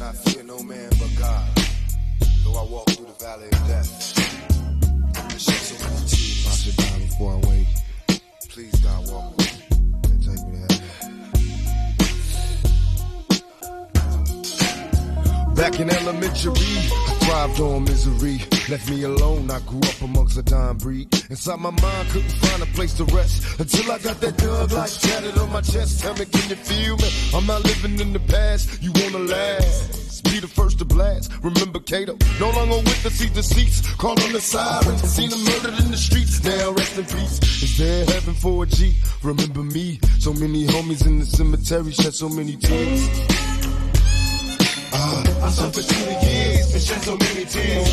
I fear no man but God. Though I walk through the valley of death, I shed so many tears. I should die before I wake. Please, God, walk with me. Take me to heaven. Back in elementary, I thrived on misery. Left me alone, I grew up amongst a dying breed. Inside my mind, couldn't find a place to rest until I got that Thug Life tatted on my chest. Tell me, can you feel me? I'm not living in the past, you wanna last. Be the first to blast. Remember Kato, no longer with the seat deceits. Call on the sirens, seen them murdered in the streets. Now rest in peace. Is there heaven for a G? Remember me, so many homies in the cemetery shed so many tears. I suffered through the years and shed so many tears.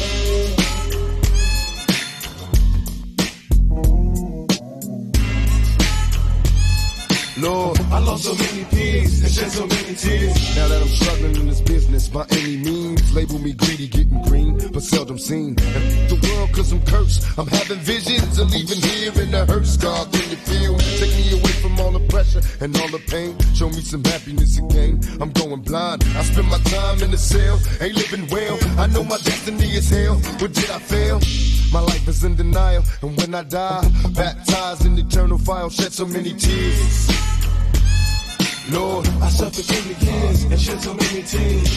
Lord, I lost so many peers and shed so many tears. Now that I'm struggling in this business by any means, label me greedy, getting green, but seldom seen. And the world cause I'm cursed, I'm having visions of leaving here in the hearse. God, can you feel me? Take me away from all the pressure and all the pain. Show me some happiness again. I'm going blind, I spend my time in the cell, ain't living well. I know my destiny is hell, but did I fail? My life is in denial, and when I die, baptized in eternal fire, shed so many tears. Lord, I suffered through the years and shed so many tears.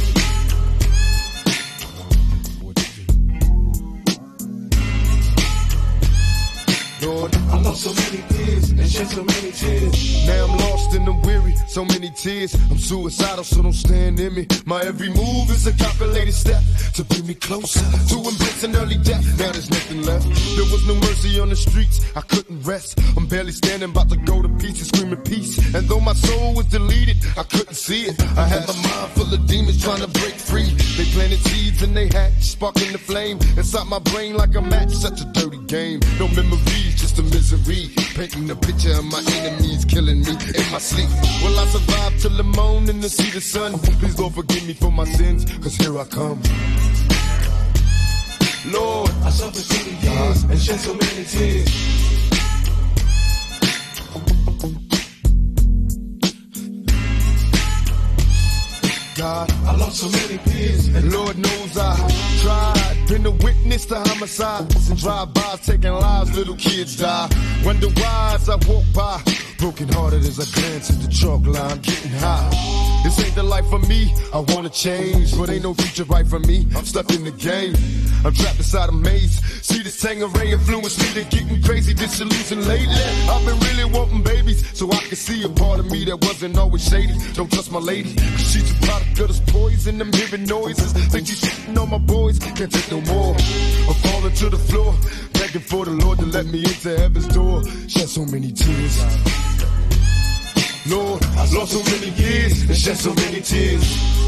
Lord, I lost so many peers and shed so many tears. Now I'm lost and I'm weary, so many tears. I'm suicidal, so don't stand in me. My every move is a calculated step to bring me closer to embracing early death. Now there's nothing left. There was no mercy on the streets, I couldn't rest. I'm barely standing, about to go to pieces, screaming peace. And though my soul was deleted, I couldn't see it. I had my mind full of demons trying to break free. They planted seeds and they hatched, sparking the flame inside my brain like a match. Such a dirty game, no memories, just a misery. Painting a picture of my enemies killing me in my sleep. Will I survive till the morning to see the sun? Please Lord forgive me for my sins, cause here I come. Lord, I suffered through the years and shed so many tears. God, I lost so many peers, and Lord knows I tried. Been a witness to homicides and drive-bys taking lives, little kids die. Wonder why as I walk by, broken hearted as I glance at the chalk line, getting high. This ain't the life for me, I wanna change, but ain't no future right for me, I'm stuck in the game. I'm trapped inside a maze, see this Tangeray influence me to getting crazy, disillusioned lately. I've been really wanting babies, so I can see a part of me that wasn't always shady. Don't trust my lady, cause she's a product of this poison. I'm hearing noises, think you shitting on my boys, can't take no more. I'm falling to the floor, begging for the Lord to let me into heaven's door. Shed so many tears. Lord, I lost so many years and shed so many tears.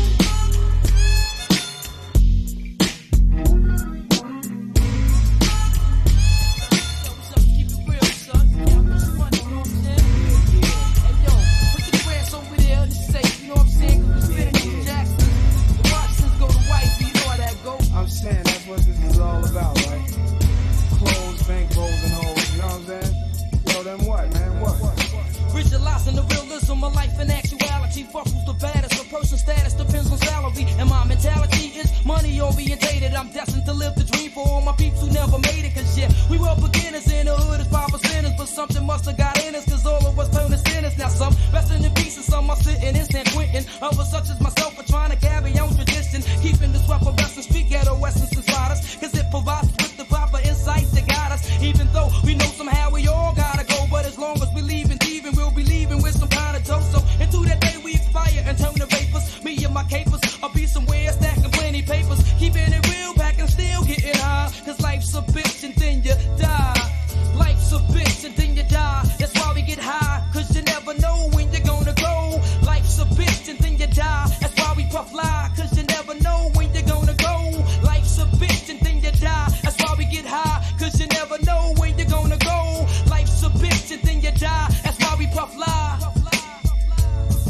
I'm saying that's what this is all about, right? Clothes, bankrolls, and hoes, you know what I'm saying? Yo, then what, man? What? Visualizing the realism of life and actuality. Fuck who's the baddest, a person's status depends on salary. And my mentality is money orientated. I'm destined to live the dream for all my peeps who never made it. Cause yeah, we were beginners in the hood as 5%ers, but something must have got in us, cause all of us turned to sinners. Now some resting in peace and some are sitting in San Quentin. Others such as myself are trying to carry on tradition, keeping this weapon best and street ghetto essence inside us, cause it provides us with the proper insights to guide us. Even though we know somehow we all gotta go, but as long as we leaving, thieving, we'll be leaving with some kind of dough. So into that day we expire and turn to vapors. Me and my capers, I'll be somewhere stacking plenty papers, keeping it real, back and still getting high. Cause life's a bitch and then you die. Life's a bitch and then you die. That's why we get high, cause you never know when you're gonna go. Life's a bitch and then you die. That's why we puff lie, cause you never know when you're gonna go. Life's a bitch and then you die. That's why we get high, cause you never know when you're gonna go. Life's a bitch and then you die. That's why we puff lie. I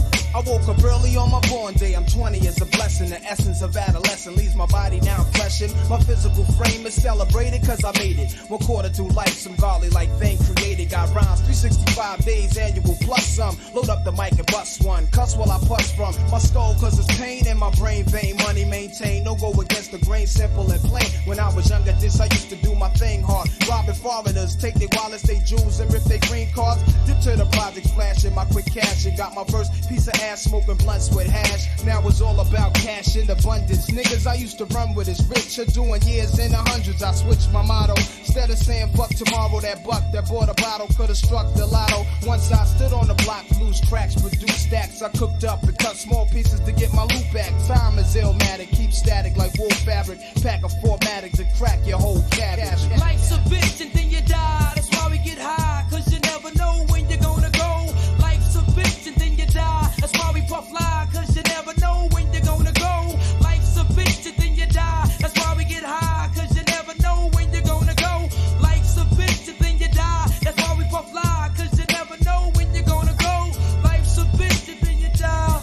woke up early on my born day. I'm 20 is a blessing. The essence of adolescence leaves my body now fleshing. My physical frame is celebrated cause I made it. 1/4 through life, some godly like thing created. Got rhymes 365 days annual plus some. Load up the mic and bust one. Cuss while I puss from my skull cause it's pain in my brain vein. Money maintain, no go against the grain, simple and plain. When I was younger, this I used to do my thing hard. Robbing foreigners, take their wallets, they jewels, and rip their green cards. Dip to the projects, flashing my quick cash, and got my first piece of ass, smoking blunts with hash. Now it's all about cash in abundance. Niggas I used to run with is rich, are doing years in the hundreds. I switched my motto. Instead of saying fuck tomorrow, that buck that bought a bottle could've struck the lotto. Once I stood on the block, loose cracks, produced stacks. I cooked up and cut small pieces to get my loot back. Time is illmatic, keep static like wool fabric. Pack of 4-matics to crack your whole cabbage. Life's a bitch and then you die. That's why we get high, cause you never know when you're gonna go. Life's a bitch and then you die. That's why we puff fly, cause you never know when you're gonna go. Life's a bitch and then you die. That's why we get high, cause you never know when you're gonna go. Life's a bitch and then you die. That's why we puff fly, cause you never know when you're gonna go. Life's a bitch and then you die.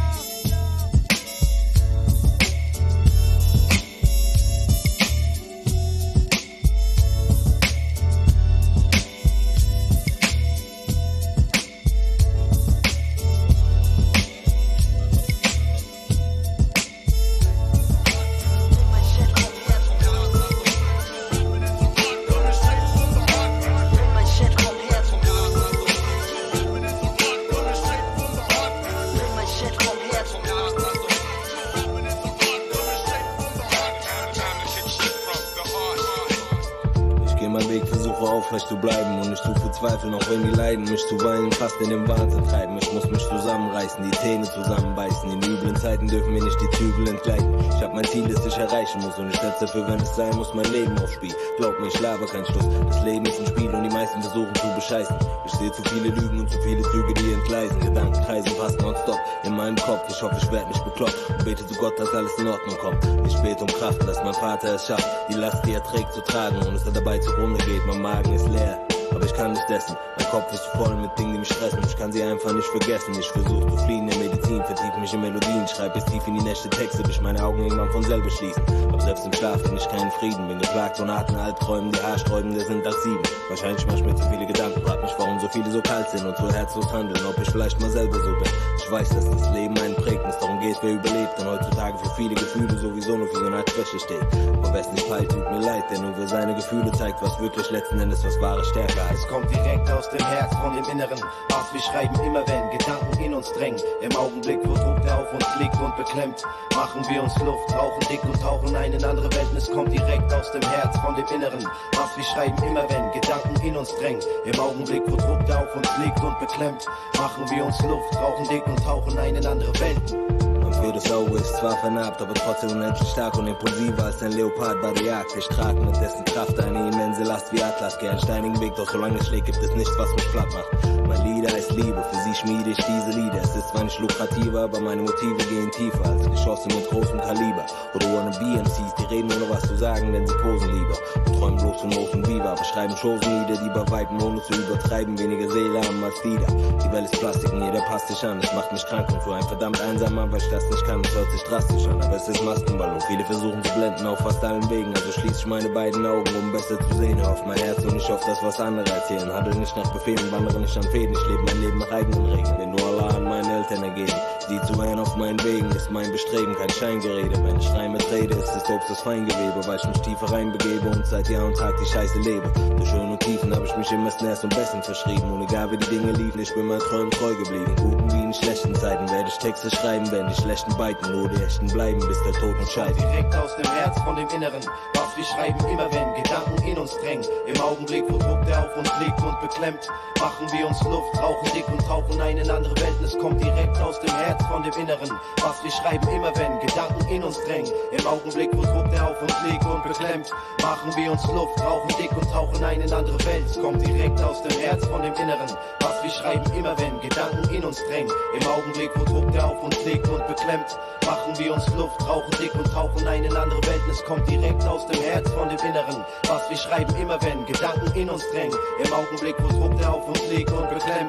Aufrecht zu bleiben und nicht zu verzweifeln, auch wenn die Leiden mich zuweilen fast in den Wahnsinn treiben. Ich muss mich zusammenreißen, die Zähne zusammenbeißen. In üblen Zeiten dürfen mir nicht die Zügel entgleiten. Ich hab mein Ziel, das ich erreichen muss, und ich setze dafür, wenn es sein muss, mein Leben aufs Spiel. Glaub mir, ich laber kein Schluss. Das Leben ist ein Spiel und die meisten versuchen zu bescheißen. Ich sehe zu viele Lügen und zu viele Züge, die entgleisen. Gedanken kreisen fast nonstop in meinem Kopf. Ich hoffe, ich werd nicht bekloppt und bete zu Gott, dass alles in Ordnung kommt. Ich bete um Kraft, dass mein Vater es schafft, die Last, die er trägt, zu tragen, und es dabei zugrunde geht. Mein Magen ist leer, aber ich kann nicht essen. Mein Kopf ist voll mit Dingen, die mich stressen. Ich kann sie einfach nicht vergessen. Ich versuche zu fliehen in Medizin, vertiefe mich in Melodien, schreibe bis tief in die Nächte Texte, bis meine Augen irgendwann von selber schließen. Aber selbst im Schlaf finde ich keinen Frieden. Bin geplagt von harten Albträumen, die haarsträubender sind als 7. Wahrscheinlich mach ich mir zu viele Gedanken, frag mich, warum so viele so kalt sind und so herzlos handeln. Ob ich vielleicht mal selber so bin. Ich weiß, dass das Leben einen prägt, es darum geht, wer überlebt. Und heutzutage für viele Gefühle sowieso nur für so eine Art Schwäche steht. Aber wer es nicht peilt, tut mir leid, denn nur wer seine Gefühle zeigt, was wirklich letzten Endes was wahre Stärke heißt. Es kommt direkt aus dem Herz, von dem Inneren. Was wir schreiben immer, wenn Gedanken in uns drängen. Im Augenblick, wo Druck der auf uns liegt und beklemmt, machen wir uns Luft, rauchen dick und tauchen ein in andere Welten. Es kommt direkt aus dem Herz, von dem Inneren. Was wir schreiben immer, wenn Gedanken in uns drängen. Im Augenblick, wo Druck der auf uns liegt und beklemmt, machen wir uns Luft, rauchen dick und tauchen ein in andere Welten. Für das Auge ist zwar vernarbt, aber trotzdem unendlich stark und impulsiver als ein Leopard bei der Jagd. Ich trage mit dessen Kraft eine immense Last wie Atlas. Geh einen steinigen Weg, doch solange es schlägt, gibt es nichts, was mich platt macht. Mein Lieder ist Liebe, für sie schmiede ich diese Lieder. Es ist zwar nicht lukrativer, aber meine Motive gehen tiefer als Geschosse mit großem Kaliber. Oder wannabe-MCs, die reden ohne was zu sagen, denn sie posen lieber. Und träumen bloß von Motion Viva, beschreiben Chosenlieder, die bei Weitem ohne zu übertreiben weniger Seele haben als Lieder. Die Welt ist Plastik und jeder passt sich an, es macht mich krank und so ein verdammt einsamer, weil ich das nicht kann. Es hört sich drastisch an, aber es ist Maskenball und viele versuchen zu blenden auf fast allen Wegen. Also schließe ich meine beiden Augen, um besser zu sehen. Auf mein Herz und nicht auf das, was andere erzählen. Handle nicht nach Befehlen, wandere nicht an Fäden. Ich lebe mein Leben nach eigenen Regeln, den nur Allah an meine Eltern ergeben. Sie zu hören auf meinen Wegen ist mein Bestreben, kein Scheingerede. Wenn ich rein mit rede, ist es Obst das Feingewebe, weil ich mich tiefer reinbegebe und seit Jahr und Tag die Scheiße lebe. Durch Höhen und Tiefen habe ich mich immer Snares und Besten verschrieben. Und egal wie die Dinge liefen, ich bin meinen Träumen treu geblieben. Guten wie in schlechten Zeiten werde ich Texte schreiben, wenn die schlechten beiten, nur die echten bleiben, bis der Tod uns scheidet. Direkt aus dem Herz, von dem Inneren, was wir schreiben immer, wenn Gedanken in uns drängen. Im Augenblick, wo Druck der auf uns liegt und beklemmt, machen wir uns Luft, rauchen dick und tauchen ein in andere Welten. Es kommt direkt aus dem Herz, von dem Inneren, was wir schreiben immer, wenn Gedanken in uns drängen. Im Augenblick, wo Druck der auf uns liegt und beklemmt, machen wir uns Luft, rauchen dick und tauchen ein in andere Welten. Es kommt direkt aus dem Herz, von dem Inneren, was wir schreiben immer, wenn Gedanken in uns drängen. Im Augenblick, wo Druck der auf uns liegt und beklemmt, machen wir uns Luft, rauchen dick und tauchen ein in andere Welten. Es kommt direkt aus dem Herz, von dem Inneren, was wir schreiben immer, wenn Gedanken in uns drängen. Im Augenblick, wo Druck der auf uns liegt und beklemmt,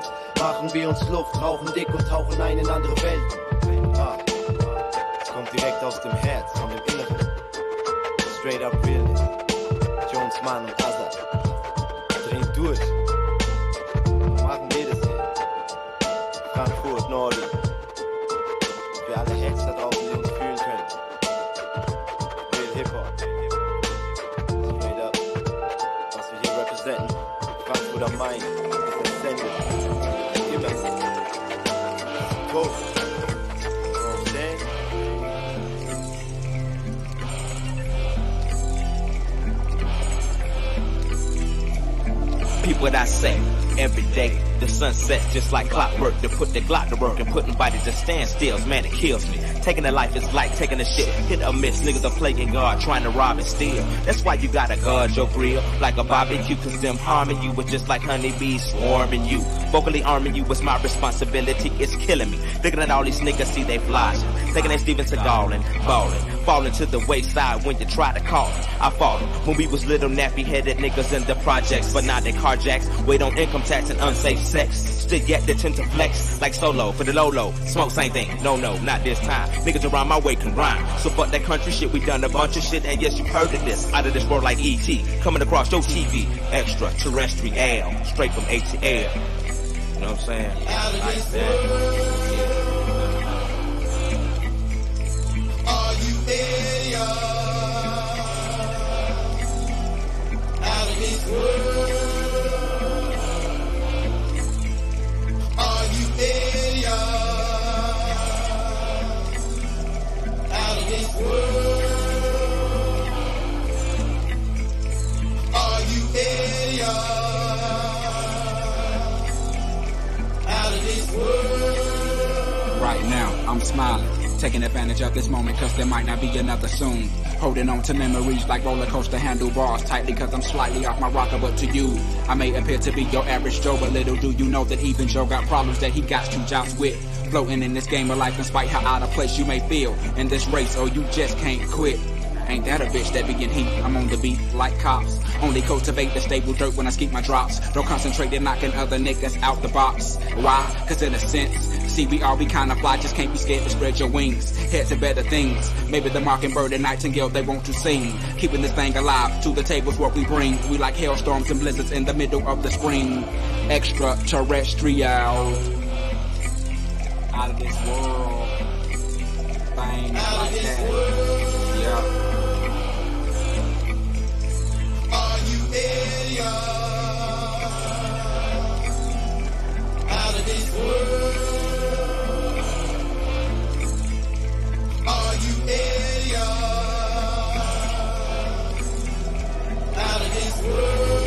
Machen wir uns Luft, rauchen dick und tauchen ein in andere Welten. Kommt direkt aus dem Herz, von dem Inneren. Straight up real. Jones, Mann und Azad. Drehen durch. Machen wir das hier. Frankfurt, Norden. Wir alle Heads da draußen, die uns fühlen können. Real Hip-Hop. Straight up. Was wir hier representen. Frankfurt am Main. Ist das Sende. Immer. Tot. People that I say every day, the sun sets just like clockwork. To put the Glock to work and put nobody to stand still, man, it kills me. Taking a life is like taking a shit, hit or miss. Niggas are playing God, trying to rob and steal. That's why you gotta guard your grill like a barbecue, cause them harming you was just like honeybees swarming you. Vocally arming you was my responsibility, it's killing me. Looking at all these niggas, see they flash, thinking they Steven Seagal and ballin'. Falling to the wayside when you try to call me. I fought them when we was little nappy-headed niggas in the projects, but now they carjacks, wait on income tax and unsafe sex. Still yet they tend to flex like solo for the low. Smoke same thing, no, not this time. Niggas around my way can rhyme. So fuck that country shit, we done a bunch of shit, and yes, you heard of this. Out of this world like E.T. coming across your TV. Extraterrestrial, straight from A to L. You know what I'm saying? Out of this world. Are you there? Out of this world. Are you there? Out of this world. Are you there? Out of this world. Right now, I'm smiling. Taking advantage of this moment cause there might not be another soon. Holding on to memories like roller coaster handlebars tightly cause I'm slightly off my rocker, but to you, I may appear to be your average Joe, but little do you know that even Joe got problems that he got to joust with. Floating in this game of life despite how out of place you may feel in this race, or you just can't quit. Ain't that a bitch that be in heat? I'm on the beat like cops. Only cultivate the stable dirt when I skeep my drops. Don't concentrate in knocking other niggas out the box. Why? Cause in a sense, see we all be kinda fly, just can't be scared to spread your wings. Head to better things. Maybe the mockingbird and nightingale they want to sing. Keeping this thing alive, to the tables what we bring. We like hailstorms and blizzards in the middle of the spring. Extraterrestrial. Out of this world. Things like that. Yeah. Are you there? Out of this world. Are you there? Out of this world.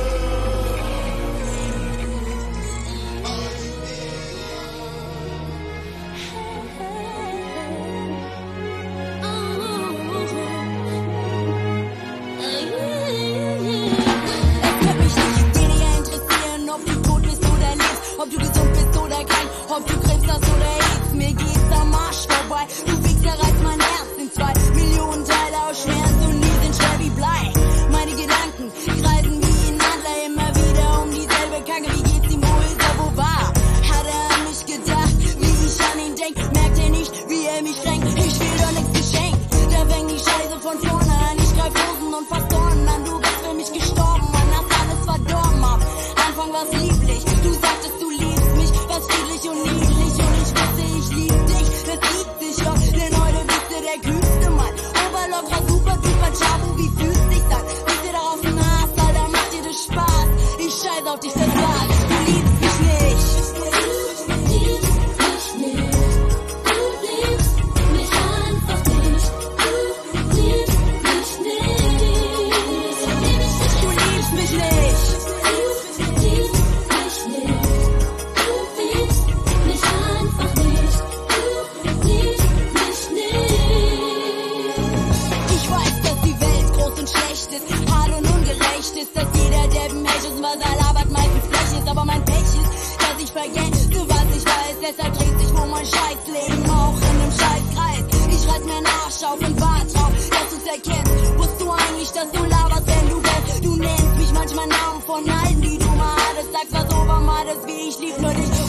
Ob du gesund bist oder krank, ob du Krebs hast oder AIDS, mir geht's am Arsch vorbei. Du Wichser reißt mein Herz in 2 Millionen Teile aus Schmerz und die sind schwer wie Blei. Meine Gedanken kreisen wie ein Adler immer wieder um dieselbe Kacke. Wie geht's ihm, wo ist er, wo war? Hat er an mich gedacht, wie ich an ihn denk? Merkt er nicht, wie er mich kränkt? Ich will doch nichts geschenkt, da fängt die Scheiße von vorne an. Ich greif Hosen und fass Dornen an, du bist für mich gestorben, Mann, hast alles verdorben. Am Anfang war's lieblich, du sagtest, du liebst mich, was friedlich und niedlich, und ich wusste, ich lieb dich, das liegt sich doch, denn heute bist du der kühlste Mann. Oberlocker, super, super, Chabu, wie fühlst dich das? Bist du darauf ein Hass, Alter, macht dir das Spaß? Ich scheiß auf dich, das war's, du liebst mich nicht. Du liebst mich nicht, du liebst mich einfach nicht, du liebst mich nicht, du liebst mich nicht. Hart und ungerecht ist, dass jeder Deppen Mensch ist, was er labert, meistens Blech ist. Aber mein Pech ist, dass ich vergesse, was ich weiß. Deshalb dreht sich wohl mein Scheißleben auch in einem Scheißkreis. Ich reiß mir einen Arsch auf und wart drauf, dass du's erkennst. Wusst du eigentlich, dass du laberst, wenn du bist? Du nennst mich manchmal Namen von allen, die du mal hattest. Sagst was Obermades, wie ich lieb nur dich.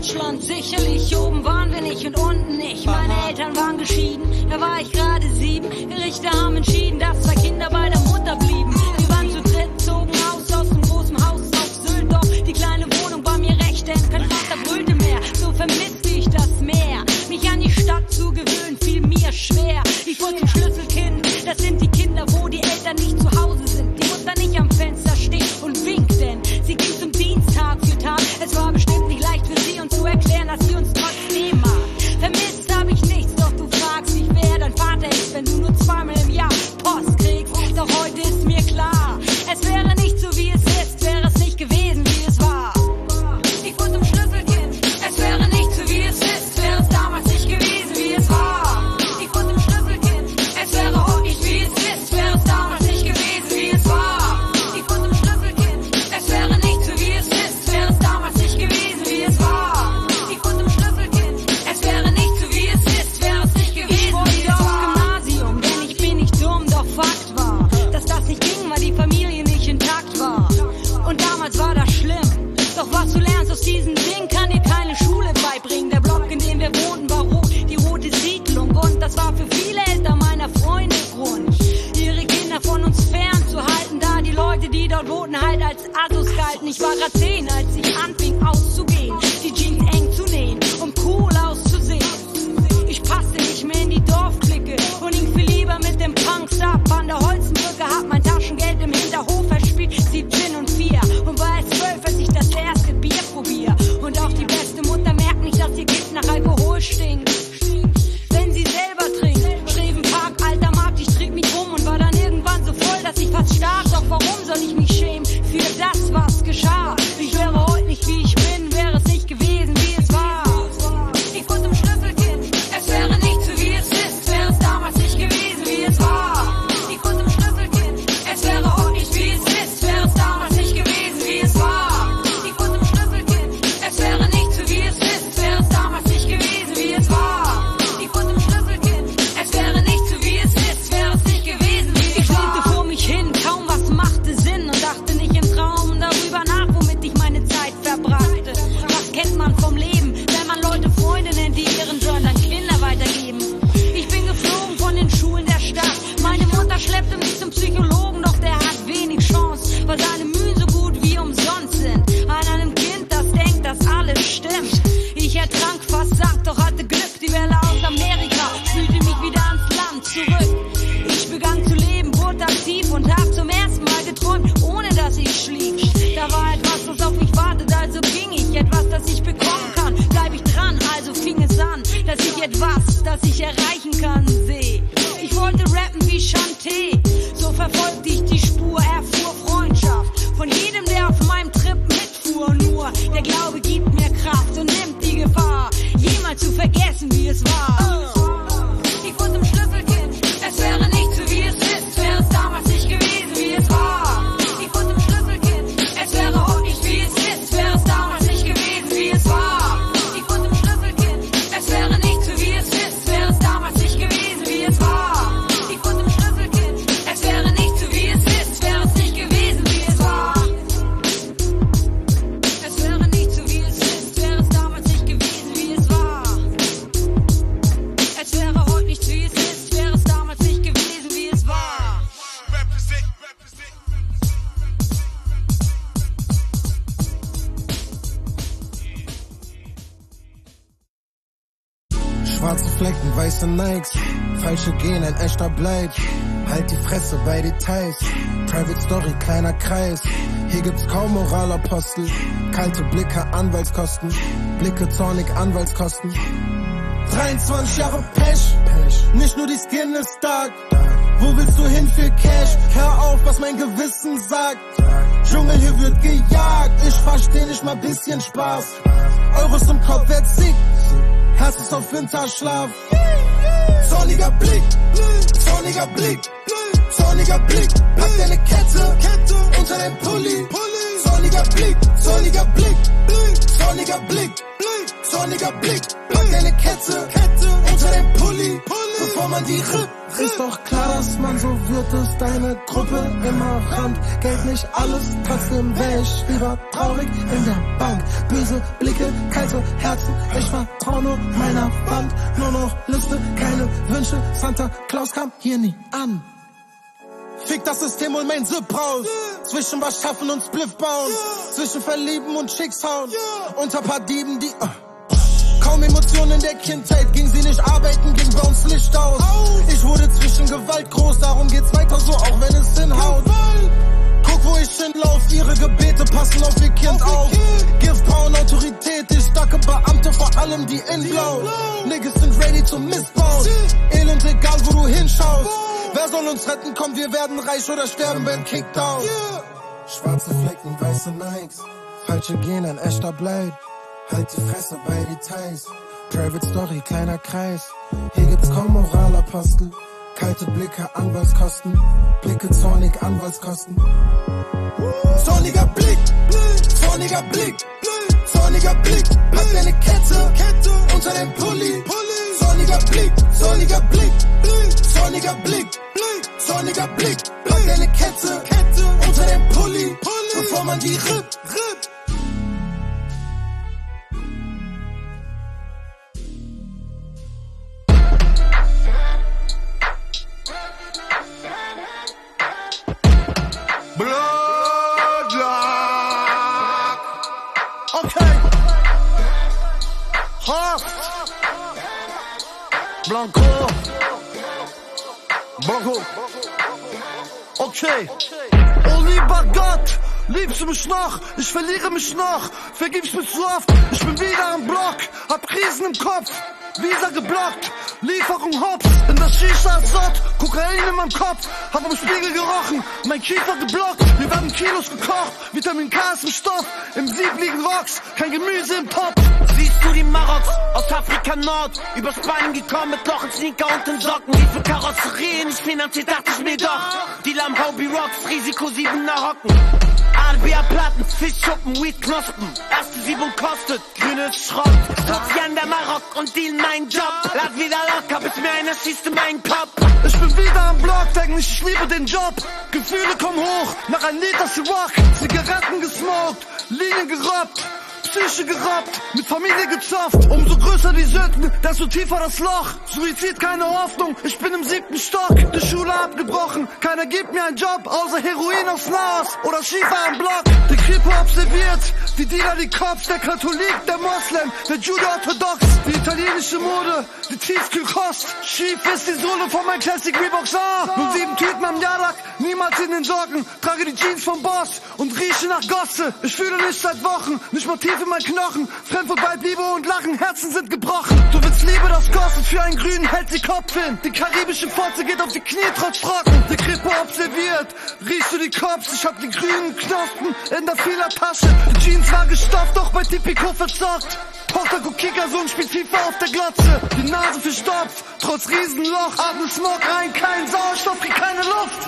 Deutschland sicherlich. Oben waren wir nicht und unten nicht. Meine Eltern waren geschieden, da war ich gerade 7. Die Richter haben entschieden, dass 2 Kinder bei der Mutter blieben. Wir waren zu dritt, zogen aus dem großen Haus auf Sylt. Doch die kleine Wohnung war mir recht, denn kein Vater brüllte mehr. So vermisste ich das Meer. Mich an die Stadt zu gewöhnen, fiel mir schwer. Ich wurde zum Schlüsselkind, das sind die Kinder, wo die Eltern nicht zu Hause sind. Die Mutter nicht am Fenster steht und winkt, denn sie ging zum Dienst Tag für Tag. Es war bestimmt nicht leicht für sie, uns zu erklären, dass sie uns trotzdem mag. Vermisst hab ich nichts, doch du fragst dich, wer dein Vater ist, wenn du nur 2-mal im Jahr Post kriegst. Doch heute ist mir klar, es wäre nicht so wie es ist, wäre es nicht gewesen wie es war. Ich wurde zum Schlüsselkind, es wäre nicht so wie es ist, wäre es damals nicht gewesen wie es war. Ich wurde zum Schlüsselkind, es wäre heute nicht wie es ist, wäre es damals nicht gewesen wie es war. Ich wurde zum Schlüsselkind, es wäre nicht so wie es ist, wäre es damals nicht gewesen wie es war. Ich wurde zum Schlüsselkind, es wäre nicht so wie es ist, wäre es nicht gewesen wie es war. Ich wollte aufs Gymnasium, denn ich bin nicht dumm, doch Fakt war, dass das nicht ging, weil die Familie nicht intakt war. Und damals war das schlimm, doch was du lernst aus diesem Ding, kann dir keine Schule beibringen. Der Block, in dem wir wohnten, war rot, die rote Siedlung. Und das war für viele Eltern meiner Freunde Grund, ihre Kinder von uns fernzuhalten, da die Leute, die dort wohnten, halt als Assos galten. Ich war grad 10, als ich anfing auszugehen, die Jeans eng zu nähen, um cool auszusehen. Ich passte nicht mehr in die Dorfklicke und ging viel lieber mit dem Punks ab. An der Holzenbrücke hab mein Taschengeld im Hinterhof verspielt, 17 und 4 und war erst 12, als ich das erste Bier probier. Und auch die beste Mutter merkt nicht, dass ihr Kind nach Alkohol stinkt, wenn sie selber trinkt. Schreven Park, alter Markt, ich trieb mich rum und war dann irgendwann so voll, dass ich fast starb. Doch warum soll ich mich schämen für das, was geschah? Ich wäre heute nicht wie ich bin, wäre es nicht gewesen wie es war. Ich wurde zum Schlüsselkind, es wäre nicht so wie es ist, wäre es damals nicht gewesen wie es war. Ich wurde zum Schlüsselkind, es wäre heute nicht wie es ist, wäre es damals nicht gewesen wie es war. Ich wurde zum Schlüsselkind, es wäre nicht so wie es ist, wäre es damals nicht gewesen wie es war. Ich wurde zum Schlüsselkind, es wäre nicht so wie es ist, wäre es nicht gewesen wie es war. Ich schaute vor mich hin, kaum was machte Sinn und dachte nicht im Traum darüber nach, womit ich meine Zeit verbrachte. Was kennt man vom Leben, wenn man Leute Freunde nennt, die ihren Joint an Kinder weitergeben? Ich bin geflogen von den Schulen der Stadt. Meine Mutter schleppte mich zum Psychologen, doch der hat wenig Chance, weil seine Mühen so gut wie umsonst sind. An einem Kind, das denkt, dass alles stimmt. Ich ertrank fast, sank, doch hatte Glück. Die Welle aus Amerika fühlte mich wieder ans Land zurück. Ich begann zu leben, wurde aktiv und hab zum ersten Mal geträumt, ohne dass ich schlief. Da war etwas, das auf mich wartet, also ging ich. Etwas, das ich bekommen kann, bleib ich dran, also fing es an, dass ich etwas, das ich erreichen kann, seh. Ich wollte rappen wie Shanté, so verfolgte ich die Spur, erfuhr Freundschaft von jedem, der auf meinem Trip mitfuhr. Nur der Glaube gibt mir Kraft und nimmt die Gefahr, jemals zu vergessen, wie es war. Ich wurde zum Schlüsselkind, es wäre nicht so wie es ist, wäre es damals nicht gewesen wie es war. Ich wurde zum Schlüsselkind, es wäre heute nicht wie es ist, wäre es damals nicht gewesen wie es war. Ich wurde zum Schlüsselkind, es wäre nicht so wie es ist, wäre es damals nicht gewesen wie es war. Ich wurde zum Schlüsselkind, es wäre nicht so wie es ist, wäre es nicht gewesen wie es war. Es wäre nicht so wie es ist, wäre es damals nicht gewesen wie es war. Es wäre heute nicht wie es ist, wäre es damals nicht gewesen wie es war. Schwarze Flecken, weiße Nikes, falsche Gehen, ein echter Bleib. Halt die Fresse bei Details, Private Story, kleiner Kreis. Hier gibt's kaum Moralapostel, kalte Blicke, Anwaltskosten, Blicke zornig, Anwaltskosten. 23 Jahre Pech, nicht nur die Skin ist dark. Wo willst du hin für Cash? Hör auf, was mein Gewissen sagt. Dschungel, hier wird gejagt, ich versteh nicht mal bisschen Spaß. Euros im Kopf, wer zieht? Herz ist auf Winterschlaf. Zorniger Blick, zorniger Blick, zorniger Blick. Pack deine Kette unter dein Pulli. Zorniger Blick, zorniger Blick, zorniger Blick, zorniger Blick. Pack deine Kette unter dein Pulli. bevor man die rippt. Ist doch klar, dass man so wird, ist deine Gruppe immer Rand. Geld nicht alles, trotzdem wär ich lieber traurig in der Bank. Böse Blicke, kalte Herzen, ich vertrau nur meiner Wand. Nur noch Liste, keine Wünsche, Santa Claus kam hier nie an. Fick das System und mein Zip raus. Zwischen was schaffen und Spliff bauen. Zwischen verlieben und Chicks hauen. Unter paar Dieben, die... Kaum Emotionen in der Kindheit, ging sie nicht arbeiten, ging bei uns Licht aus. Ich wurde zwischen Gewalt groß, darum geht's weiter so, auch wenn es hinhaut. Guck, wo ich hinlauf, ihre Gebete passen auf ihr Kind auf. Giftbraun Autorität, ich stacke Beamte, vor allem die in Blau. Niggas sind ready zum Missbauen, Elend egal wo du hinschaust. Wer soll uns retten, komm, wir werden reich oder sterben, wenn kicked out. Schwarze Flecken, weiße Nikes, falsche Gene, ein echter Blade. Halt die Fresse bei Details. Private Story, kleiner Kreis. Hier gibt's kaum Moralapostel. Kalte Blicke, Anwaltskosten. Blicke zornig, Anwaltskosten. Zorniger Blick, zorniger Blick, zorniger Blick. Pack deine Kette unter den Pulli. Zorniger Blick, zorniger Blick, zorniger Blick, zorniger Blick. Pack deine Kette unter den Pulli, bevor man die rippt. Blanco, Blanco, okay. Oh lieber Gott, liebst du mich noch? Ich verliere mich noch, vergibst mich zu oft. Ich bin wieder am Block, hab Krisen im Kopf, Visa geblockt, Lieferung Hops, in das Shisha-Sot, Kokain in meinem Kopf, hab am Spiegel gerochen, mein Kiefer geblockt, wir werden Kilos gekocht, Vitamin K ist im Stoff, im Sieb liegen Rocks, kein Gemüse im Topf. Siehst du die Maroks aus Afrika Nord, über Spanien gekommen mit Loch in Sneaker und den Socken, wie für Karosserien, ich finanziert, dachte ich mir doch, die Lamhobby Rocks, Risiko 7er Hocken. Albia-Platten, Fischschuppen, Weed-Knospen. Erste Siebung kostet, grünes Schrott. Sozian der Marok und deal mein Job. Lad wieder locker, bis mir einer schießt in meinen Kopf. Ich bin wieder am Block, denk nicht, ich liebe den Job. Gefühle kommen hoch, nach ein Liter Ciroc. Zigaretten gesmoked, Linien gerobbt. Psyche gerobbt, mit Familie gezofft. Umso größer die Sünden, desto tiefer das Loch. Suizid, keine Hoffnung, ich bin im 7. Stock. Die Schule abgebrochen, keiner gibt mir einen Job, außer Heroin aus Laos oder Schiefer am Block. Die Kripo observiert, die Dealer, die Cops, der Katholik, der Moslem, der Judo-Orthodox. Die italienische Mode, die Tiefkühlkost. Schief ist die Sohle von meinem Classic Reeboks. Nur 7 Tüten am Jahrlack, niemals in den Socken. Trage die Jeans vom Boss und rieche nach Gosse. Ich fühle nichts seit Wochen, nicht mal tief in mein Knochen. Fremd bald Liebe und Lachen, Herzen sind gebrochen. Du willst Liebe, das kostet, für einen Grünen hält sie Kopf hin. Die karibische Fotze geht auf die Knie trotz Trocken. Die Kripo observiert, riechst du die Cops, ich hab die grünen Knospen in der Fehlertasche. Die Jeans war gestopft, doch bei Tipico verzockt. Tochter Kika, Sohn spielt FIFA auf der Glotze. Die Nase verstopft, trotz Riesenloch. Atme Smog rein, kein Sauerstoff, krieg keine Luft.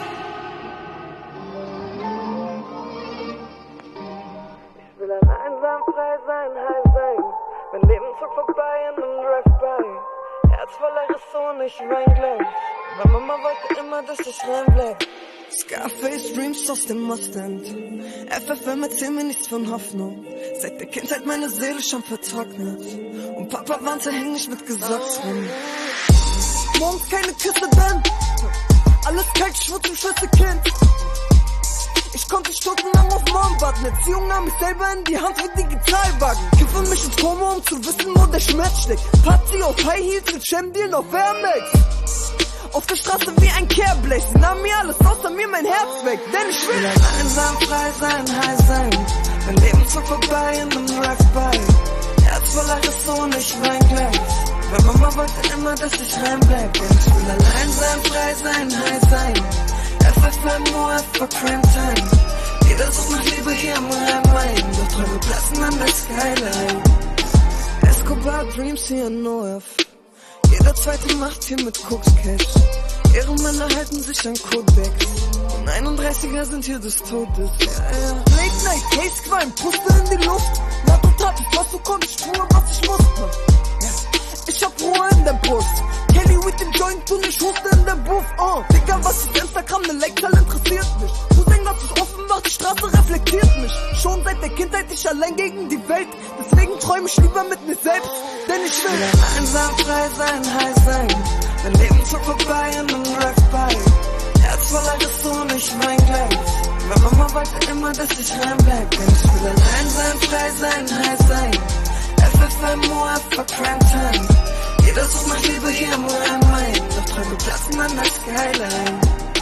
Ich will einsam, frei sein, high sein. Mein Leben zog vorbei in einem Drive-by. Herz voller Risse und ich Weinglas. Meine Mama wollte immer, dass ich reinbleib. Scarface Dreams aus dem Ostend. FFM erzähl mir nichts von Hoffnung. Seit der Kindheit meine Seele schon vertrocknet. Und Papa warnte, häng nicht mit Gesocks rum. Morgens keine Küsse, denn alles kalt, ich wurde zum Schlüsselkind. Ich konnte stundenlang auf Mom warten. Erziehung nahm mich selber in die Hand wie Digitalwagen. Kiffe mich ins Koma, um zu wissen, wo der Schmerz steckt. Party auf High Heels mit Sham-Deal auf Air Max. Auf der Straße wie ein Kehrblech. Sie nahmen mir alles, außer mir mein Herz weg. Denn ich will einsam, frei sein, high sein. Mein Leben zog vorbei in einem Drive-by. Herz voller Risse und ich Weinglas. Meine Mama wollte immer, dass ich reinbleib. Denn ich will allein sein, frei sein, high sein. FFM nur for Crime Time. Jeder sucht nach Liebe hier am Rhein-Main. Doch Träume platzen an der Skyline. Escobar Dreams hier in OF. Jeder zweite macht hier mit Koks Cash. Ehrenmänner halten sich an Codex. Und 31er sind hier des Todes. Ja. Late Night, Case Crime, Puste in die Luft. Narkotat, was du konntest, tue, was ich musste. Ja. Ich hab Ruhe in der Brust. Kelly with dem Joint und ich huste in der Booth, Digga, was ist Instagram, ne Like-Zahl interessiert mich. Cousin, was ist offen macht, die Straße reflektiert mich. Schon seit der Kindheit ich allein gegen die Welt. Deswegen träume ich lieber mit mir selbst, denn ich will einsam, frei sein, high sein. Mein Leben zog vorbei in einem Drive-By. Herz voller Risse und ich mein Gleis. Meine Mama wollte immer, dass ich reinbleib. Denn ich will allein sein, frei sein, high sein. FFMO, for Crime Time. Jeder sucht nach Liebe hier im Rhein-Main. Doch Träume platzen an der Skyline.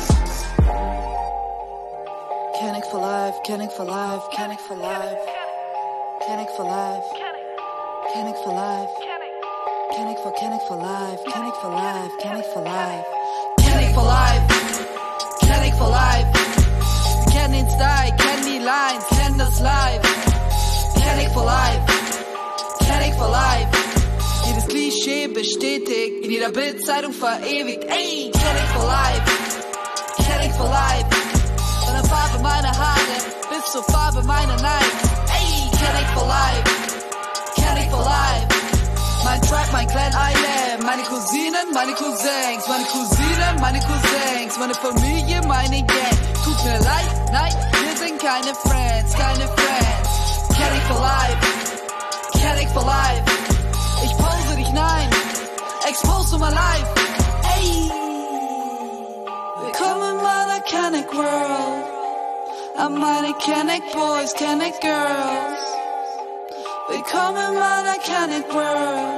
Canic for life, Canic for life, Canic for life. Canic for life. Canic for life. Canic for life. Canic for life. Canic for life. Canic for life. Canic for life. Wir kennen den Style, kennen die Lines, kennen das Live. Canic for life. Canic for life. Jedes Klischee bestätigt, in jeder Bildzeitung verewigt. Ey, Canic for life. Canic for life. Von der Farbe meiner Haare bis zur Farbe meiner Night. Ey, Canic for life. Canic for life. Mein Tribe, mein Clan, Island. Meine Cousinen, meine Cousins. Meine Cousinen, meine Cousins. Meine Familie, meine Gang. Tut mir leid, nein, wir sind keine Friends, keine Friends. Canic for life. Canic for life. Ich pose dich, nein. Expose to my life. Ey. Willkommen in meiner Canic World. An meine Canic Boys, Canic Girls. Willkommen in meiner Canic World.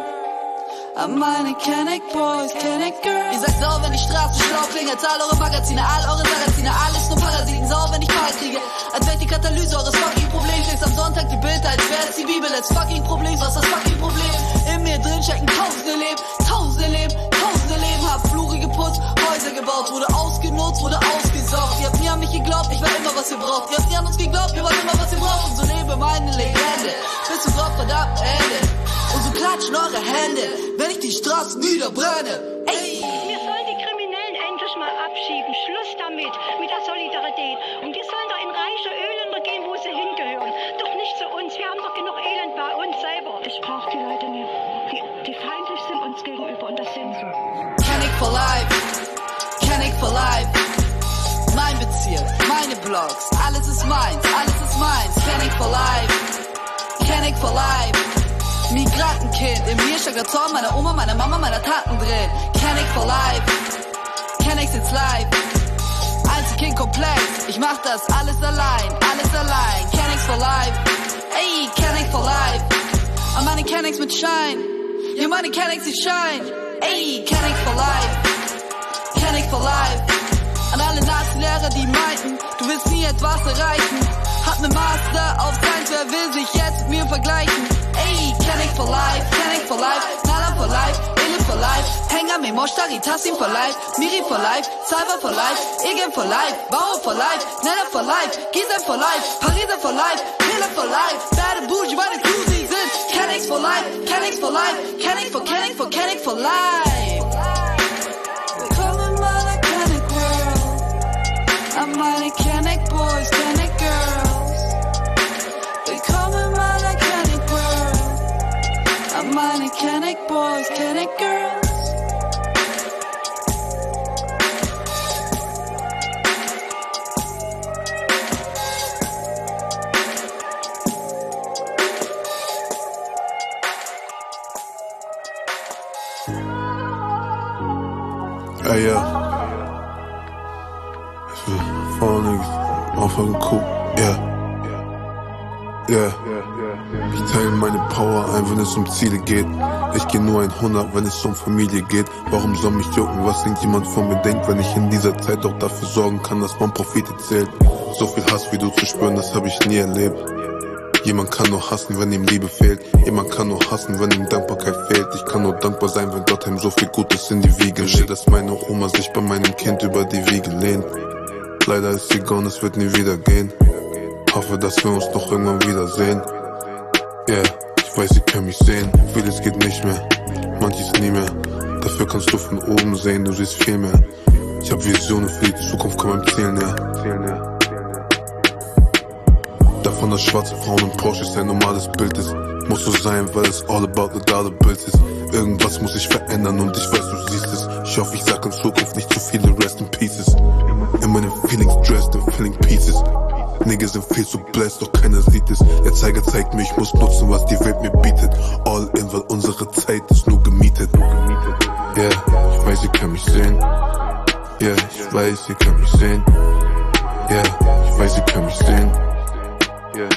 An meine Canic Boys, Canic Girls. Ihr seid sauer, wenn die Straße schlau klingelt. All eure Magazine, all eure Sarrazine. Alles nur Parasiten, sauer, wenn ich Paar kriege. Als wäre die Katalyse eures fucking Problems. Lest am Sonntag die Bild, als wäre es die Bibel. Als fucking Problem, was ist das fucking Problem? In mir drin stecken tausende Leben, tausende Leben, tausende Leben. Hab Flure geputzt, Häuser gebaut, wurde ausgenutzt, wurde ausgesaugt. Ihr habt nie an mich geglaubt, ich war immer, was ihr braucht. Ihr habt nie an uns geglaubt, wir waren immer, was ihr braucht. Und so lebe meine Legende, bis zum Gottverdammt Ende. Und so klatschen eure Hände, wenn ich die Straßen niederbrenne. Ey! Wir sollen die Kriminellen endlich mal abschieben. Schluss damit, mit der Solidarität. Und die sollen doch in reiche Ölländer gehen, wo sie hingehören. Doch nicht zu uns. Wir haben doch genug Elend bei uns selber. Ich brauche die Leute nicht, die feindlich sind uns gegenüber. Und das sind sie. Canic for life. Canic for life. Mein Bezirk, meine Blogs. Alles ist meins, alles ist meins. Canic for life. Canic for life. Migrantenkind, in mir steckt der Zorn meiner Oma, meiner Mama, meiner Taten drin. Canic for life, Canic sitzt live. Einzelkind komplex, ich mach das alles allein, alles allein. Canics for life, ey, Canic for life. An meine Canics mit Schein, ja meine Canics die Schein. Ey, Canic for life, Canic for life. An alle Nazi-Lehrer, die meinten, du wirst nie etwas erreichen. Hab ne Master auf Science, wer will sich jetzt mit mir vergleichen? Ey, Canic for life, Nalan for life, Ele for life, Henga, Memo, Stari, Tassim for life, Miri for life, Salva for life, Igen for life, Bauer for life, Nella for life, Gizem for life, Pariser for life, Hiller for life, Bad Bougie, meine Crew, sie sind Canics for life, Canics for life, Canic for Canic for Canic for life. Willkommen in meiner Canic World, an meine Canic Boys, Canic Girls. Willkommen in meiner Canic World, an meine Canic Boys, Canic Girls. Ey, ja. Ich will vorne nix anfangen, cool, yeah. Ich teile meine Power ein, wenn es um Ziele geht. Ich geh nur 100, wenn es um Familie geht. Warum soll mich jucken, was irgendjemand von mir denkt, wenn ich in dieser Zeit auch dafür sorgen kann, dass man Profite zählt? So viel Hass wie du zu spüren, das hab ich nie erlebt. Jemand kann nur hassen, wenn ihm Liebe fehlt. Jemand kann nur hassen, wenn ihm Dankbarkeit fehlt. Ich kann nur dankbar sein, wenn Gott ihm so viel Gutes in die Wiege legt. Dass meine Oma sich bei meinem Kind über die Wiege lehnt. Leider ist sie gone, es wird nie wieder gehen. Hoffe, dass wir uns noch irgendwann wiedersehen. Yeah, ich weiß, sie können mich sehen. Vieles geht nicht mehr, manches nie mehr. Dafür kannst du von oben sehen, du siehst viel mehr. Ich hab Visionen für die Zukunft, komm beim Ziel näher. Davon, dass schwarze Frauen und Porsches ein normales Bild ist. Muss so sein, weil es all about the dollar bills ist. Irgendwas muss ich verändern und ich weiß, du siehst es. Ich hoffe, ich sag in Zukunft nicht zu viele Rest in Pieces. In meinen Feelings dressed in Feeling Pieces. Niggas sind viel zu blessed, doch keiner sieht es. Der Zeiger zeigt mir, ich muss nutzen, was die Welt mir bietet. All in, weil unsere Zeit ist nur gemietet. Yeah, ich weiß, ihr könnt mich sehen. Yeah, ich weiß, ihr könnt mich sehen. Yeah, ich weiß, ihr könnt mich sehen. Yeah,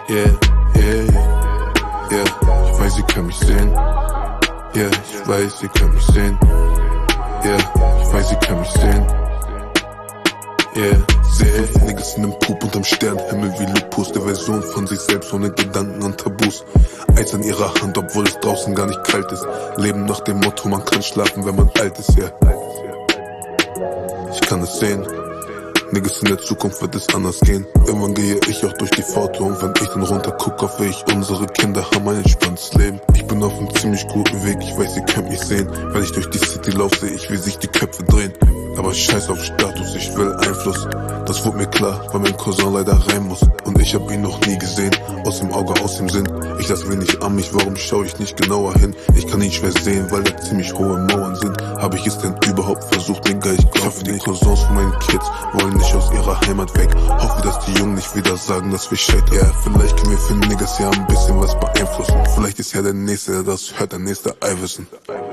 ich weiß, ihr könnt mich sehen. Yeah, ich weiß, ihr könnt mich sehen. Yeah, ich weiß, ihr könnt mich sehen. Yeah, sehe 5 Niggas in nem Pup unterm Sternenhimmel wie Lupus, der Version von sich selbst ohne Gedanken an Tabus. Eins an ihrer Hand, obwohl es draußen gar nicht kalt ist. Leben nach dem Motto, man kann schlafen, wenn man alt ist, yeah. Ich kann es sehen. Niggas, in der Zukunft wird es anders gehen. Irgendwann gehe ich auch durch die Pforte und wenn ich dann runter guck, hoffe ich, unsere Kinder haben ein entspanntes Leben. Ich bin auf einem ziemlich guten Weg, ich weiß, ihr könnt mich sehen. Wenn ich durch die City laufe, sehe ich, wie sich die Köpfe drehen. Aber scheiß auf Status, ich will Einfluss. Das wurde mir klar, weil mein Cousin leider rein muss. Und ich hab ihn noch nie gesehen, aus dem Auge, aus dem Sinn. Ich lass wenig an mich, warum schau ich nicht genauer hin? Ich kann ihn schwer sehen, weil da ziemlich hohe Mauern sind. Hab ich es denn überhaupt versucht, Digga, ich hoffe, die Cousins von meinen Kids wollen nicht aus ihrer Heimat weg. Hoffe, dass die Jungen nicht wieder sagen, dass wir scheitern. Ja, vielleicht können wir für Niggas ja ein bisschen was beeinflussen. Vielleicht ist ja der Nächste, der das hört, der nächste Iverson.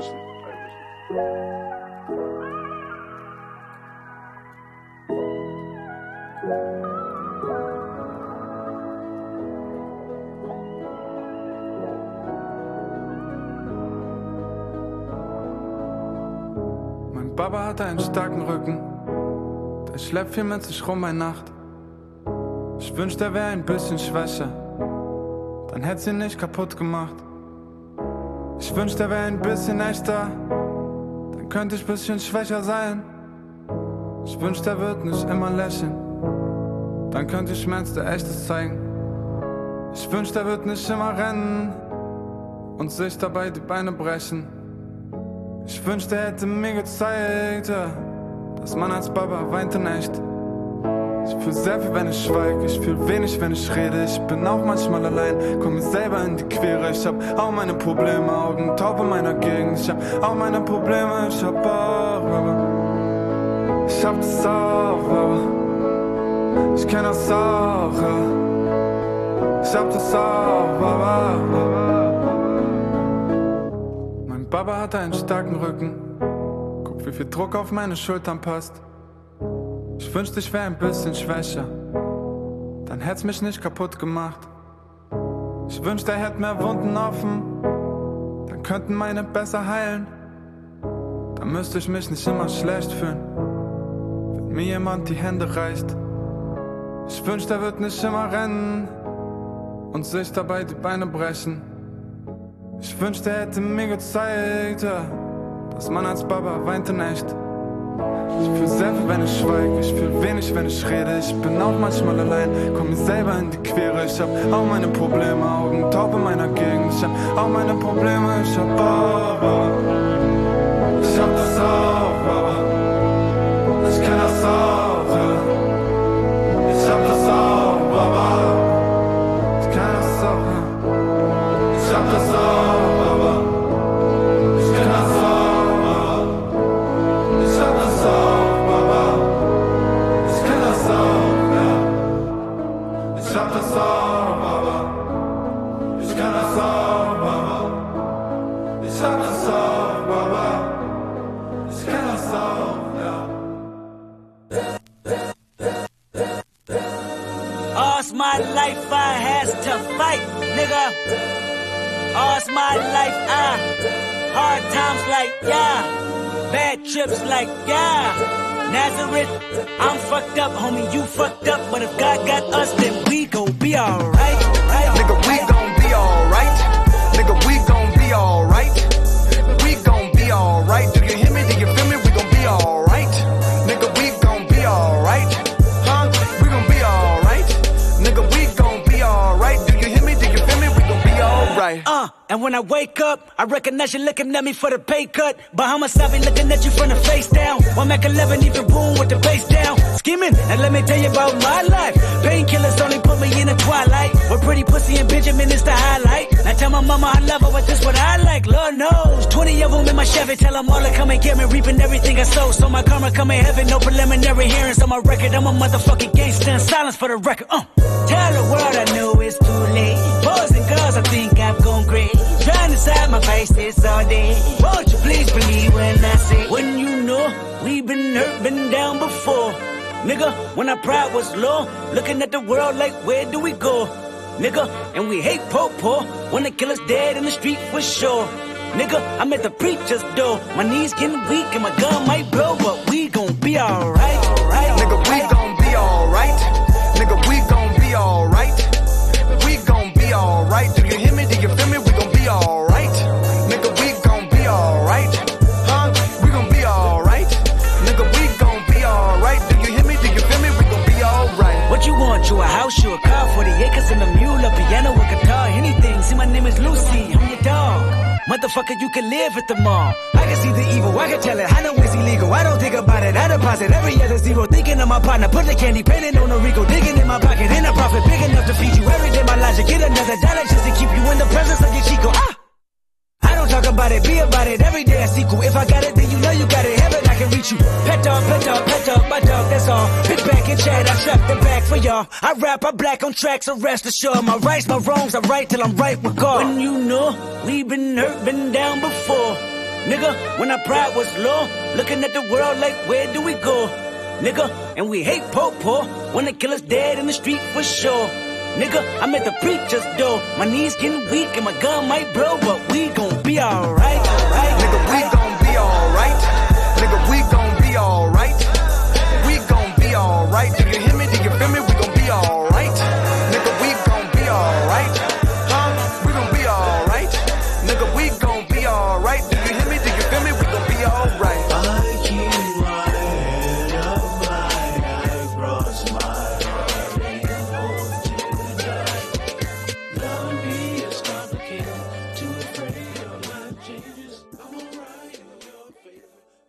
Mein Baba hatte einen starken Rücken, der schleppt viel mit sich rum bei Nacht. Ich wünschte, er wäre ein bisschen schwächer, dann hätte sie ihn nicht kaputt gemacht. Ich wünschte, er wäre ein bisschen echter, dann könnte ich ein bisschen schwächer sein. Ich wünschte, er wird nicht immer lächeln, dann könnte ich Schmerz der Echtes zeigen. Ich wünschte, er wird nicht immer rennen und sich dabei die Beine brechen. Ich wünschte, er hätte mir gezeigt, ja, dass man als Baba weint in echt. Ich fühl sehr viel, wenn ich schweig, ich fühl wenig, wenn ich rede. Ich bin auch manchmal allein, komm mir selber in die Quere. Ich hab auch meine Probleme, Augen taub in meiner Gegend. Ich hab auch meine Probleme, ich hab auch, Baba. Ich hab das auch, Baba. Ich kenn das auch, ja. Ich hab das auch, Baba. Mein Baba hat einen starken Rücken. Guck, wie viel Druck auf meine Schultern passt. Ich wünschte, ich wär ein bisschen schwächer, dann hätt's mich nicht kaputt gemacht. Ich wünschte, er hätte mehr Wunden offen, dann könnten meine besser heilen. Dann müsste ich mich nicht immer schlecht fühlen, wenn mir jemand die Hände reicht. Ich wünschte, er wird nicht immer rennen und sich dabei die Beine brechen. Ich wünschte, er hätte mir gezeigt, ja, dass man als Baba weint in echt. Ich fühl sehr viel, wenn ich schweig, ich fühl wenig, wenn ich rede. Ich bin auch manchmal allein, komm mir selber in die Quere. Ich hab auch meine Probleme, Augen taub in meiner Gegend. Ich hab auch meine Probleme, ich hab auch, Baba. Ich hab das auch, Baba. Ich kenn das auch, ja. Ich hab das auch, Baba. Ich kenn das auch, ja. Ich hab das auch, Baba. Ich kenn das auch. Ich hab das auch, Baba. Ich kann das auch, Baba. Ich hab das auch, Baba. Ich kenn das auch, ja. All's my life I has to fight, nigga. All's my life hard times like, yeah. Bad trips like, yeah. Nazareth, I'm fucked up, homie, you fucked up. But if God got us, then we gon' be alright. Nigga, we gon' be alright. Nigga, we gon' be alright. We gon' be alright. Do you hear me? Do you feel me? We gon' be alright. Nigga, we gon' be alright. Huh? We gon' be alright. Nigga, we gon' be alright. Do you hear me? Do you feel me? We gon' be alright. And when I wake up, I recognize you looking at me for the pay cut. Bahamas, I be looking at you from the face down. One Mac 11, even boom with the bass down. Scheming, and let me tell you about my life. Painkillers only put me in the twilight. With pretty pussy and Benjamin is the highlight. Now Tell my mama I love her, but this what I like, Lord knows. 20 of them in my Chevy, tell them all to come and get me, reaping everything I sow. So my karma come in heaven, no preliminary hearings on my record. I'm a motherfucking gangster in silence for the record. Tell the world I know it's too late. Boys and girls, I think I've gone crazy. Trying to side my faces all day. Won't you please believe when I say, when you know we've been hurt, been down before. Nigga, when our pride was low, looking at the world like, where do we go? Nigga, and we hate po-po, when they kill us dead in the street for sure. Nigga, I'm at the preacher's door, my knees getting weak and my gun might blow, but we gon' be alright. Nigga, we gon' be alright. Nigga, we gon' be alright. We gon' be alright. Do you hear me? Do you feel me? We gon' be alright. Nigga, we gon' be alright. Huh? We gon' be alright. Nigga, we gon' be alright. Do you hear me? Do you feel me? We gon' be alright. What you want? You a house, you a car, 40 acres and a mule, a piano, a guitar, anything. See, my name is Lucy, I'm your dog. Motherfucker, you can live at the mall. I can see the evil, I can tell it, I know it's illegal. I don't think about it, I deposit every other zero. Thinking of my partner, put the candy, painting on a Rico. Digging in my pocket, in a profit, big enough to feed you. Every day my logic, get another dollar just to keep you in the presence of your Chico. I don't talk about it, be about it, every day I sequel. If I got it, then you know you got it, heaven I can reach you. Pet dog, my dog, that's all. Pitch back and chat, I trap the back for y'all. I rap, I black on tracks, so rest assured. My rights, my wrongs, I right till I'm right with God. When you know, we been hurt, been down before. Nigga, when our pride was low, looking at the world like, where do we go? Nigga, and we hate po-po, when they kill us dead in the street for sure. Nigga, I'm at the preacher's door, my knees getting weak and my gun might blow, but we gon' be alright. Nigga, we gon' be alright. Nigga, we gon' be alright. We gon' be alright. Do you hear me? Do you feel me? We gon' be alright. Nigga, we gon' be alright. Huh? We gon' be alright. Nigga, we gon' be alright. Do you hear me? Do you feel me? We gon' be alright. I keep my head up high, I cross my heart and hold to the dark. Love me is complicated, too afraid of my changes. I'm alright in your favor.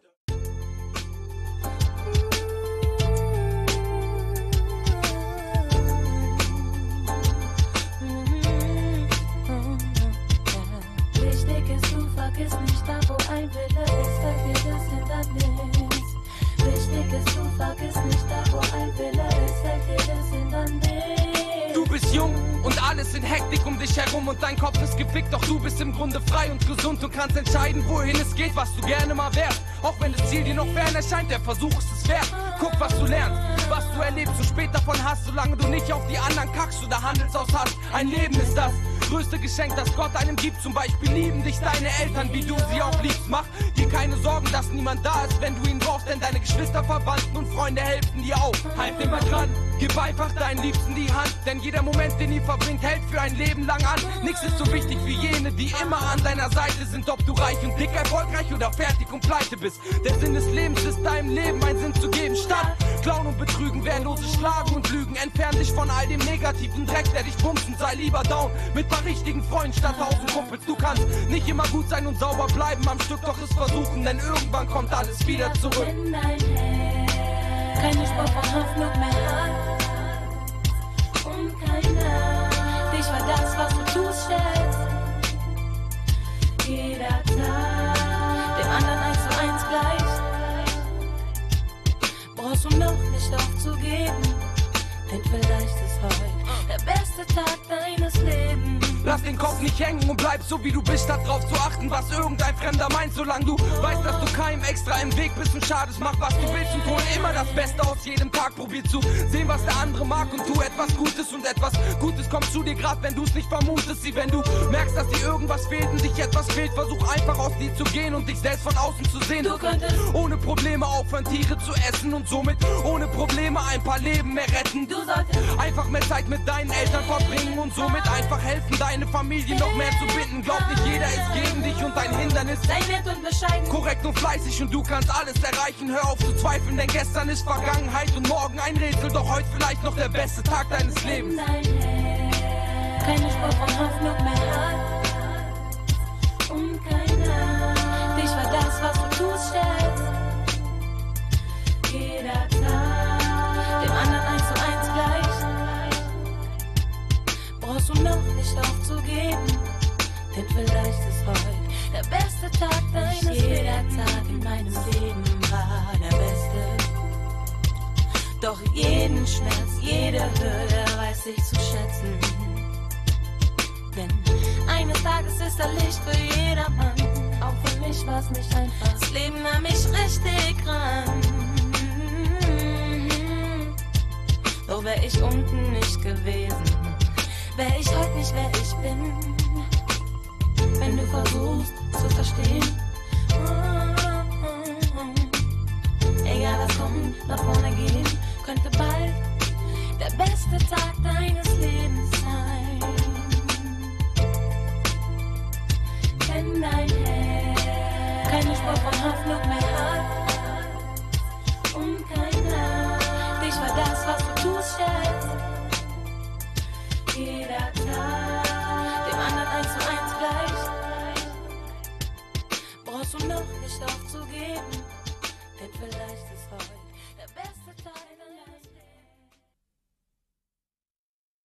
Wichtig ist, du vergiss nicht, da wo ein Wille ist, fällt dir das Hindernis. Wichtig ist, du vergiss nicht, da wo ein Wille ist, fällt dir das Hindernis. Du bist jung und alles in Hektik um dich herum und dein Kopf ist gefickt, doch du bist im Grunde frei und gesund und kannst entscheiden, wohin es geht, was du gerne mal wärst. Auch wenn das Ziel dir noch fern erscheint, der Versuch ist es wert. Guck, was du lernst, was du erlebst und später davon hast, solange du nicht auf die anderen kackst oder handelst aus Hass. Ein Leben ist das größte Geschenk, das Gott einem gibt. Zum Beispiel lieben dich deine Eltern, wie du sie auch liebst. Mach dir keine Sorgen, dass niemand da ist, wenn du ihn brauchst, denn deine Geschwister, Verwandten und Freunde helfen dir auch. Halt immer dran, gib einfach deinen Liebsten die Hand, denn jeder Moment, den ihr verbringt, hält für ein Leben lang an. Nichts ist so wichtig wie jene, die immer an deiner Seite sind, ob du reich und dick, erfolgreich oder fertig und pleite bist. Der Sinn des Lebens ist, deinem Leben einen Sinn zu geben, statt klauen und betrügen, wehrlose schlagen und lügen. Entfern dich von all dem negativen Dreck, der dich bumsen, sei lieber down mit paar richtigen Freunden statt 1000 Kumpels. Du kannst nicht immer gut sein und sauber bleiben am Stück, doch es versuchen, denn irgendwann kommt alles wieder zurück. Wenn dein Herz keine Spur von Hoffnung mehr hat und keiner dich für das, was du tust, schätzt. Jeder Tag dem anderen 1:1 gleich. Brauchst du noch nicht aufzugeben, denn vielleicht ist heute der beste Tag deines Lebens. Lass den Kopf nicht hängen und bleib so wie du bist, statt drauf zu achten, was irgendein Fremder meint. Solange du weißt, dass du keinem extra im Weg bist und schadest, mach was du willst und hol immer das Beste aus jedem Tag. Probier zu sehen, was der andere mag und tu etwas Gutes, und etwas Gutes kommt zu dir, grad wenn du es nicht vermutest. Sieh, wenn du merkst, dass dir irgendwas fehlt und dich etwas fehlt, versuch einfach aus dir zu gehen und dich selbst von außen zu sehen. Du könntest ohne Probleme aufhören, Tiere zu essen und somit ohne Probleme ein paar Leben mehr retten. Du solltest einfach mehr Zeit mit deinen Eltern verbringen und somit einfach helfen, deine Familie noch mehr zu binden. Glaub nicht, jeder ist gegen dich und dein Hindernis. Sei nett und bescheiden, korrekt und fleißig und du kannst alles erreichen. Hör auf zu zweifeln, denn gestern ist Vergangenheit und morgen ein Rätsel, doch heute vielleicht noch der beste Tag deines Lebens. Dein Herz keine Spur von Hoffnung mehr hat und keiner dich für das, was du tust, schätzt. Jeder Tag dem anderen 1:1 gleich. Brauchst du noch nicht aufzugeben, Denn vielleicht ist heute der beste Tag deines Lebens. Jeder Tag in meinem Leben war der beste. Doch jeden Schmerz, jede Hürde weiß ich zu schätzen. Denn eines Tages ist da Licht für jedermann. Auch für mich war's nicht einfach. Das Leben nahm mich richtig ran. Doch wär ich unten nicht gewesen, wär ich heute nicht, wer ich bin. Wenn du versuchst zu verstehen, egal was kommt, nach vorne gehen, könnte bald der beste Tag deines Lebens sein. Wenn dein Herz keine Spur von Hoffnung mehr hat und kein Lach dich für das, was du tust, schätzt. Jeder